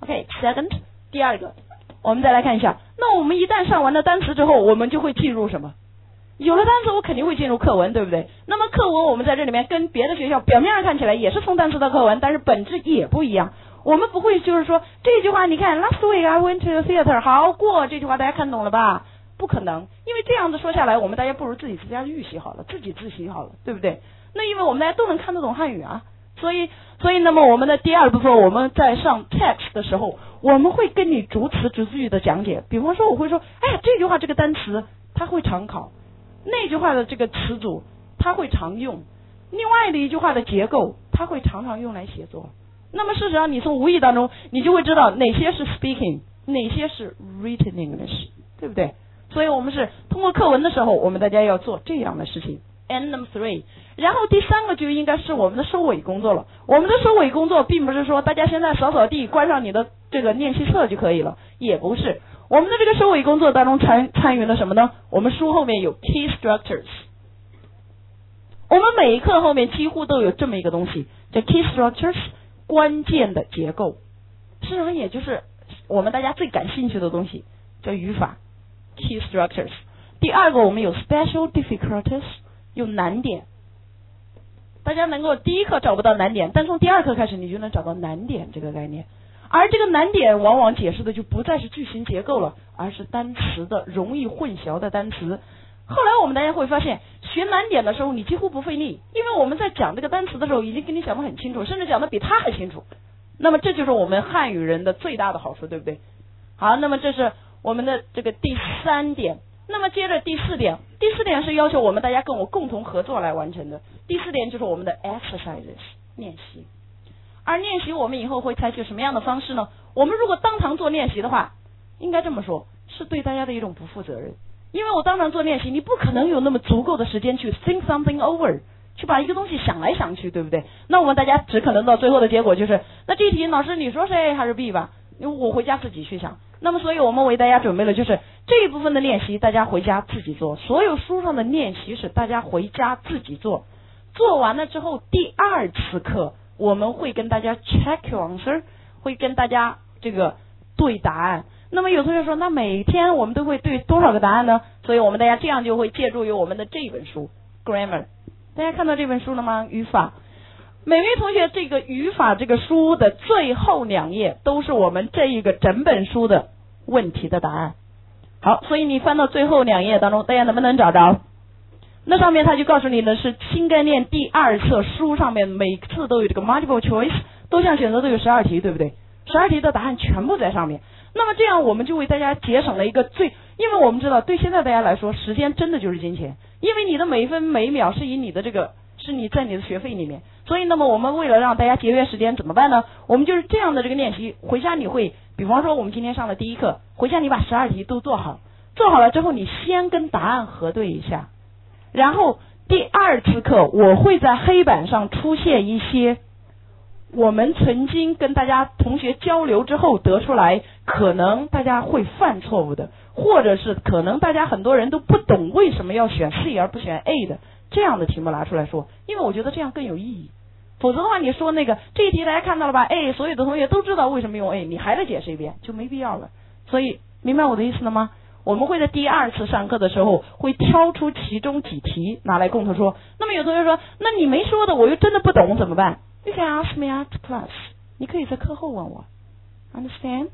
OK，second，第二个，我们再来看一下，那我们一旦上完了单词之后，我们就会进入什么？有了单词，我肯定会进入课文，对不对？那么课文我们在这里面跟别的学校表面上看起来也是从单词到课文，但是本质也不一样。我们不会就是说这句话，你看 last week I went to the theater， 好过这句话大家看懂了吧？不可能，因为这样子说下来，我们大家不如自己在家预习好了，自己自习好了，对不对？那因为我们大家都能看得懂汉语啊，所以那么我们的第二部分，我们在上 text 的时候，我们会跟你逐词逐句的讲解。比方说我会说，哎呀，这句话这个单词它会常考，那句话的这个词组它会常用，另外的一句话的结构它会常常用来写作。那么事实上你从无意当中你就会知道哪些是 speaking， 哪些是 written English， 对不对？所以我们是通过课文的时候，我们大家要做这样的事情。And number 3， 然后第三个就应该是我们的收尾工作了。我们的收尾工作并不是说大家现在扫扫地关上你的这个练习册就可以了，也不是。我们的这个收尾工作当中参与了什么呢？我们书后面有 key structures， 我们每一课后面几乎都有这么一个东西，叫 key structures， 关键的结构。事实上也就是我们大家最感兴趣的东西，叫语法 key structures。 第二个我们有 special difficulties， 有难点。大家能够第一课找不到难点，但从第二课开始你就能找到难点这个概念。而这个难点往往解释的就不再是句型结构了，而是单词的容易混淆的单词。后来我们大家会发现，学难点的时候你几乎不费力，因为我们在讲这个单词的时候已经给你讲得很清楚，甚至讲得比他还清楚。那么这就是我们汉语人的最大的好处，对不对？好，那么这是我们的这个第3点。那么接着第4点，第4点是要求我们大家跟我共同合作来完成的。第4点就是我们的 exercises， 练习。而练习我们以后会采取什么样的方式呢？我们如果当场做练习的话，应该这么说，是对大家的一种不负责任。因为我当场做练习，你不可能有那么足够的时间去 think something over， 去把一个东西想来想去，对不对？那我们大家只可能到最后的结果就是，那这题老师你说是 A 还是 B 吧？因为我回家自己去想。那么所以我们为大家准备了就是这一部分的练习，大家回家自己做。所有书上的练习是大家回家自己做。做完了之后，第2次课我们会跟大家 check your answer， 会跟大家这个对答案。那么有同学说，那每天我们都会对多少个答案呢？所以我们大家这样就会借助于我们的这本书 Grammar。 大家看到这本书了吗？语法。每位同学这个语法这个书的最后2页都是我们这一个整本书的问题的答案。好，所以你翻到最后2页当中，大家能不能找着？那上面他就告诉你的是新概念第2册书上面每次都有这个 multiple choice， 多项选择都有12题，对不对？12题的答案全部在上面。那么这样我们就为大家节省了一个因为我们知道对现在大家来说，时间真的就是金钱，因为你的每一分每一秒是以你的这个是你在你的学费里面，所以那么我们为了让大家节约时间怎么办呢？我们就是这样的这个练习，回家你会，比方说我们今天上了第1课，回家你把12题都做好，做好了之后你先跟答案核对一下，然后第2次课我会在黑板上出现一些我们曾经跟大家同学交流之后得出来可能大家会犯错误的，或者是可能大家很多人都不懂为什么要选 C 而不选 A 的这样的题目拿出来说，因为我觉得这样更有意义。否则的话你说那个这一题大家看到了吧 A 所有的同学都知道为什么用 A， 你还得解释一遍就没必要了。所以明白我的意思了吗？我们会在第2次上课的时候会挑出其中几题拿来共同说。那么有同学说，那你没说的我又真的不懂怎么办？ You can ask me at class， 你可以在课后问我。 Understand?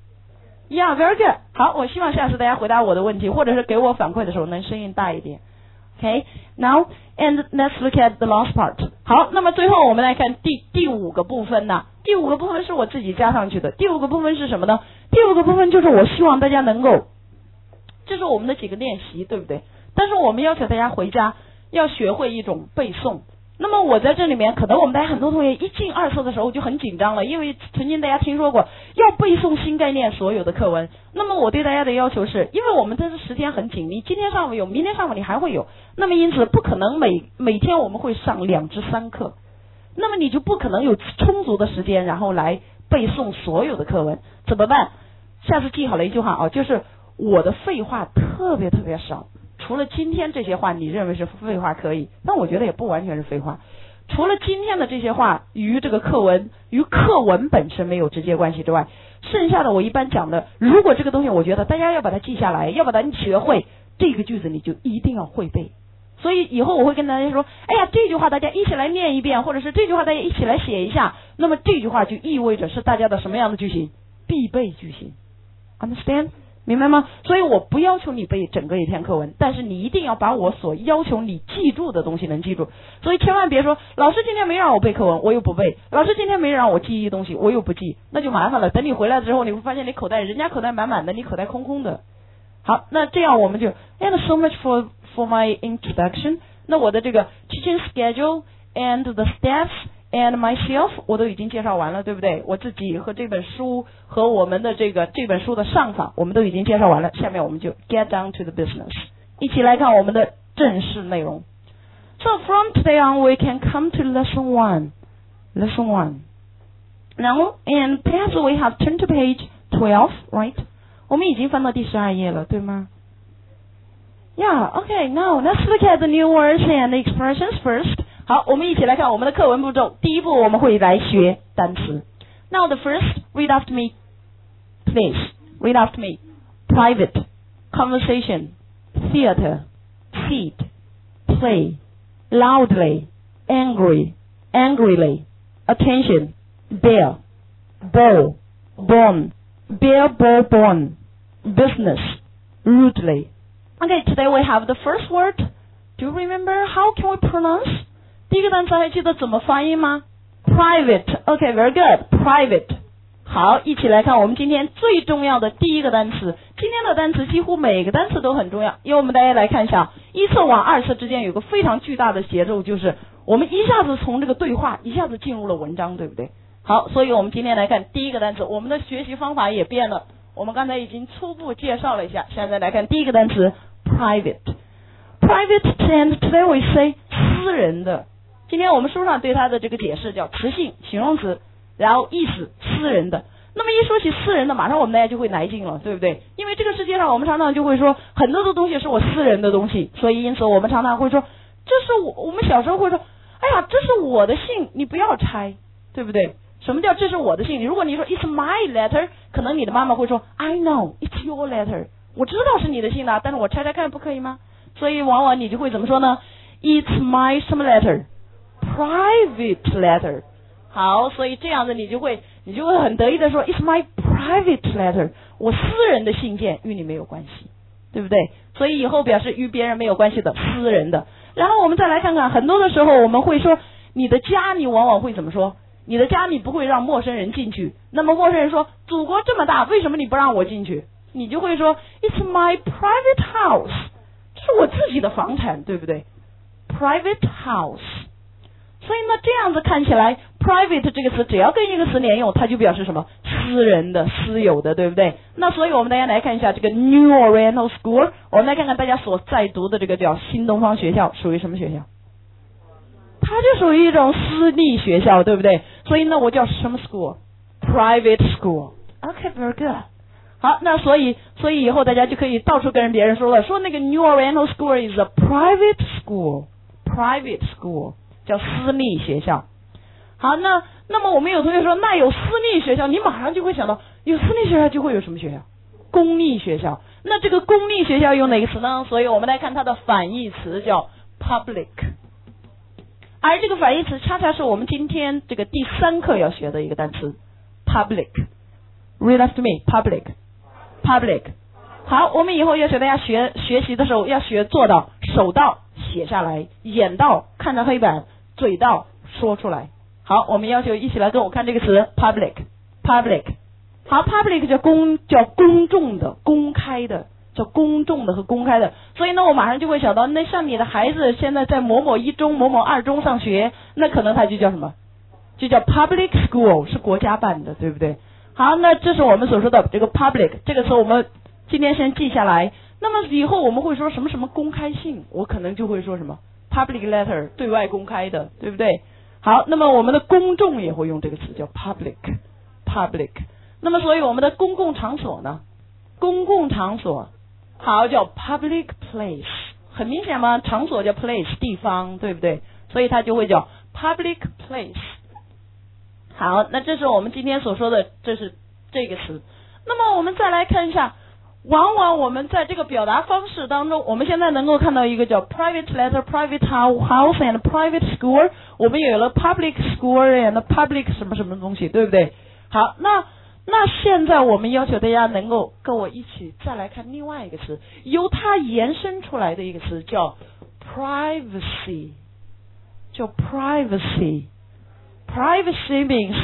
Yeah, very good. 好，我希望下次大家回答我的问题或者是给我反馈的时候能声音大一点。Okay, now and let's look at the last part. 好，那么最后我们来看第5个部分呢。第5个部分是我自己加上去的。第5个部分是什么呢？第5个部分就是我希望大家能够，这是我们的几个练习，对不对？但是我们要求大家回家要学会一种背诵。那么我在这里面可能我们大家很多同学一进2册的时候就很紧张了，因为曾经大家听说过要背诵新概念所有的课文。那么我对大家的要求是，因为我们这时间很紧，你今天上午有，明天上午你还会有，那么因此不可能每天我们会上2至3课，那么你就不可能有充足的时间然后来背诵所有的课文。怎么办？下次记好了一句话啊，就是我的废话特别特别少，除了今天这些话你认为是废话可以，但我觉得也不完全是废话。 除了今天的这些话与这个课文本身没有直接关系之外，剩下的我一般讲的，如果这个东西我觉得大家要把它记下来，要把它学会，这个句子你就一定要会背。所以以后我会跟大家说，哎呀，这句话大家一起来念一遍，或者是这句话大家一起来写一下，那么这句话就意味着是大家的什么样的句型？必备句型。 Understand？ 明白吗？所以我不要求你背整个一篇课文，但是你一定要把我所要求你记住的东西能记住。所以千万别说老师今天没让我背课文我又不背，老师今天没让我记忆东西我又不记，那就麻烦了。等你回来之后，你会发现你口袋人家口袋满满的，你口袋空空的。好，那这样我们就 and so much for my introduction。 那我的这个 teaching schedule and the steps and myself 我都已经介绍完了，对不对？我自己和这本书和我们的这本书的上法我们都已经介绍完了，下面我们就 get down to the business， 一起来看我们的正式内容。 So from today on we can come to lesson 1. Now and perhaps we have turned to page 12, right? 我们已经翻到第12页了，对吗？ Yeah, okay, now let's look at the new words and expressions first. 好，我们一起来看我们的课文步骤。第一步我们会来学单词。 Now the first, read after me, please. Read after me. Private, conversation, theater, seat, play, loudly, angry, angrily, attention, bear, ball, born, bear, ball, born, business, rudely. Okay, today we have the first word. Do you remember how can we pronounce? 第一个单词还记得怎么发音吗？ Private. Okay, very good. Private. 好，一起来看我们今天最重要的第一个单词。今天的单词几乎每个单词都很重要，因为我们大家来看一下，一册往二册之间有个非常巨大的节奏，就是我们一下子从这个对话一下子进入了文章，对不对？好，所以我们今天来看第一个单词，我们的学习方法也变了。我们刚才已经初步介绍了一下，现在来看第一个单词 private. Private and today we say 私人的。今天我们书上对它的这个解释叫词性形容词，然后意思私人的。那么一说起私人的，马上我们大家就会来劲了，对不对？因为这个世界上我们常常就会说很多的东西是我私人的东西，所以因此我们常常会说这是我们小时候会说，哎呀，这是我的信，你不要拆，对不对？什么叫这是我的信？如果你说 It's my letter， 可能你的妈妈会说 I know it's your letter， 我知道是你的信的，但是我拆拆看不可以吗？所以往往你就会怎么说呢？ It's my 什么 letter？ Private letter。 好，所以这样子你就会很得意的说 It's my private letter， 我私人的信件与你没有关系，对不对？所以以后表示与别人没有关系的私人的。然后我们再来看看，很多的时候我们会说你的家，你往往会怎么说？你的家你不会让陌生人进去，那么陌生人说祖国这么大，为什么你不让我进去？你就会说 It's my private house， 这是我自己的房产，对不对？ Private house。 所以呢，这样子看起来 private 这个词只要跟一个词连用，它就表示什么？私人的私有的，对不对？那所以我们大家来看一下这个 New Oriental School， 我们来看看大家所在读的这个叫新东方学校属于什么学校？它就属于一种私立学校，对不对？所以呢，我叫什么 school？ Private school. Okay, very good. 好，那所以以后大家就可以到处跟别人说了，说那个 New Oriental School is a private school. Private school 叫私立学校。好，那么我们有同学说，那有私立学校，你马上就会想到，有私立学校就会有什么学校？公立学校。那这个公立学校用哪个词呢？所以我们来看它的反义词叫 public。而这个反义词恰恰是我们今天这个第3课要学的一个单词 public。 Read after me. Public。 好，我们以后要学大家学习的时候要学做到手到写下来，眼到看着黑板，嘴到说出来。好，我们要求一起来跟我看这个词 public。 好， public 叫公众的公开的，叫公众的和公开的。所以呢，我马上就会想到，那像你的孩子现在在某某1中某某2中上学，那可能他就叫什么？就叫 public school， 是国家办的，对不对？好，那这是我们所说的这个 public 这个词，我们今天先记下来。那么以后我们会说什么什么公开信，我可能就会说什么 public letter， 对外公开的，对不对？好，那么我们的公众也会用这个词叫 public。 那么所以我们的公共场所呢？公共场所好叫 public place。 很明显嘛，场所叫 place 地方，对不对？所以它就会叫 public place。好，那这是我们今天所说的，这是这个词。那么我们再来看一下，往往我们在这个表达方式当中，我们现在能够看到一个叫 private letter、private house and private school， 我们有了 public school and public 什么什么东西，对不对？好，那现在我们要求大家能够跟我一起再来看另外一个词，由它延伸出来的一个词叫 privacy， 叫 privacy。Privacy means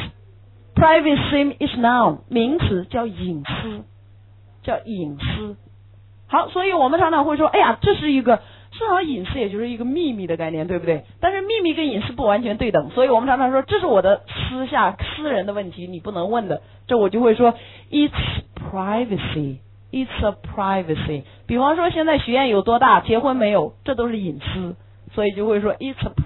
privacy is noun， 名词叫隐私，叫隐私。好，所以我们常常会说，哎呀，这是一个，至少隐私也就是一个秘密的概念，对不对？但是秘密跟隐私不完全对等，所以我们常常说这是我的私人的问题，你不能问的。这我就会说 it's privacy， it's a privacy。比方说现在学院有多大，结婚没有，这都是隐私，所以就会说 it's a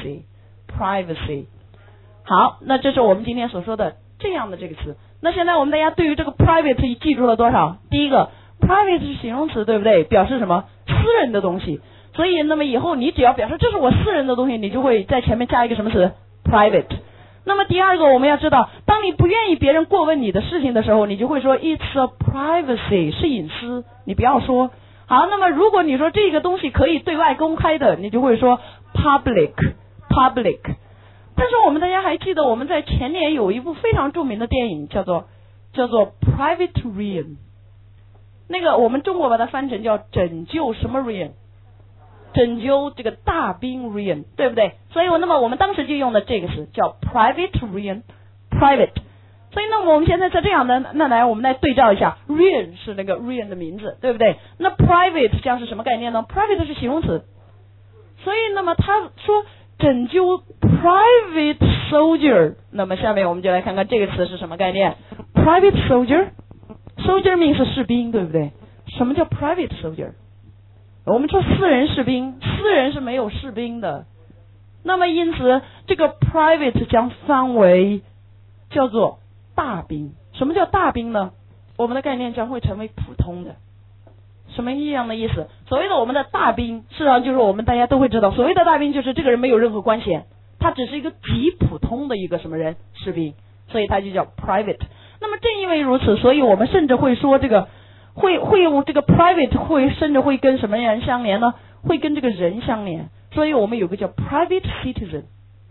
privacy。好，那这是我们今天所说的这样的这个词。那现在我们大家对于这个 private 记住了多少？第一个 private 是形容词，对不对？表示什么？私人的东西。所以那么以后你只要表示这是我私人的东西，你就会在前面加一个什么词？ private。那么第二个我们要知道，当你不愿意别人过问你的事情的时候，你就会说 it's a privacy， 是隐私，你不要说。好，那么如果你说这个东西可以对外公开的，你就会说 public。但是我们大家还记得我们在前年有一部非常著名的电影叫做 Private Ryan， 那个我们中国把它翻成叫拯救什么 Ryan， 拯救这个大兵 Ryan， 对不对？所以那么我们当时就用的这个词叫 Private Ryan， Private。 所以那么我们现在在这样的，那我们来对照一下， Ryan 是那个 Ryan 的名字，对不对？那 Private 将是什么概念呢？ Private 是形容词，所以那么他说拯救 private soldier， 那么下面我们就来看看这个词是什么概念。 Private soldier means 士兵，对不对？什么叫 private soldier？ 我们说私人士兵，私人是没有士兵的，那么因此这个 private 将翻为叫做大兵。什么叫大兵呢？我们的概念将会成为普通的。什么样的意思？所谓的我们的大兵，事实上就是我们大家都会知道，所谓的大兵就是这个人没有任何官衔，他只是一个极普通的一个什么人，士兵，所以他就叫 private。 那么正因为如此，所以我们甚至会说这个会用这个 private 甚至会跟什么人相连呢？会跟这个人相连，所以我们有个叫 private citizen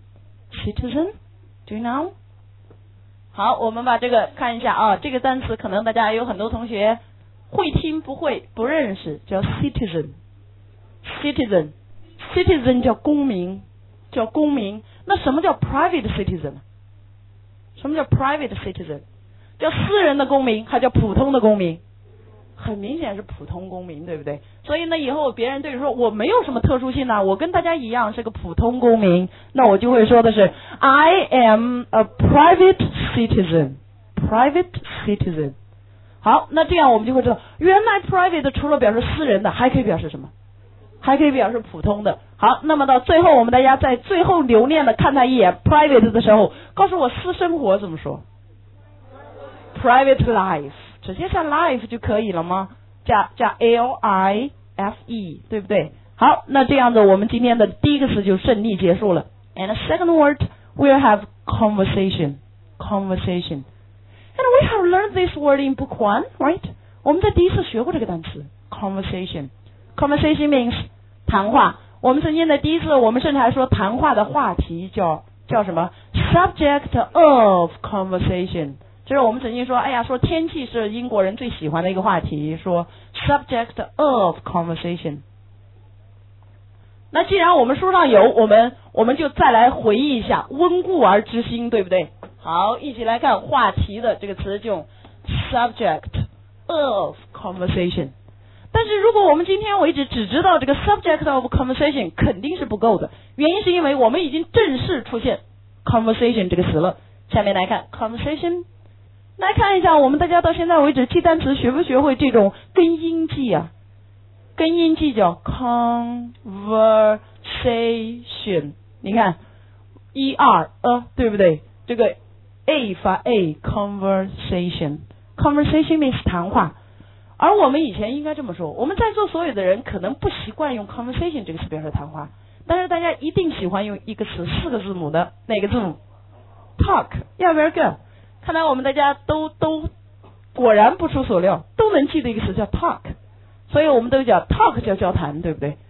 do you know？ 好，我们把这个看一下啊，这个单词可能大家有很多同学会听不会不认识，叫 citizen 叫公民，那什么叫 private citizen？ 什么叫 private citizen？ 叫私人的公民还叫普通的公民？很明显是普通公民，对不对？所以呢以后别人对你说我没有什么特殊性啊，我跟大家一样是个普通公民，那我就会说的是 I am a private citizen。 好，那这样我们就会知道，原来 private 除了表示私人的，还可以表示什么？还可以表示普通的。好，那么到最后我们大家在最后留念的看他一眼 private 的时候，告诉我私生活怎么说？ private life， 直接加 life 就可以了吗？加 life， 对不对？好，那这样子我们今天的第一个词就顺利结束了。 And the second word we'll have conversation。 And we have learned this word in book 1, right? 我们在第一次学过这个单词 conversation means 谈话。我们曾经在第一次我们甚至还说谈话的话题叫什么 subject of conversation， 就是我们曾经说说天气是英国人最喜欢的一个话题，说 subject of conversation。 那既然我们书上有，我们就再来回忆一下，温故而知新，对不对？好，一起来看话题的这个词，就 subject of conversation。 但是如果我们今天为止只知道这个 subject of conversation 肯定是不够的，原因是因为我们已经正式出现 conversation 这个词了。下面来看 conversation， 来看一下我们大家到现在为止记单词学不学会这种根音记啊？根音记叫 conversation， 你看对不对？这个 a 发 a conversation means 谈话。而我们以前应该这么说，我们在座所有的人可能不习惯用 conversation 这个词表示谈话， 但是大家一定喜欢用一个词4个字母的哪个字母 ？Talk， yeah very good。看来我们大家都果然不出所料，都能记得一个词叫 talk， 所以我们都叫 talk 叫交谈，对不对？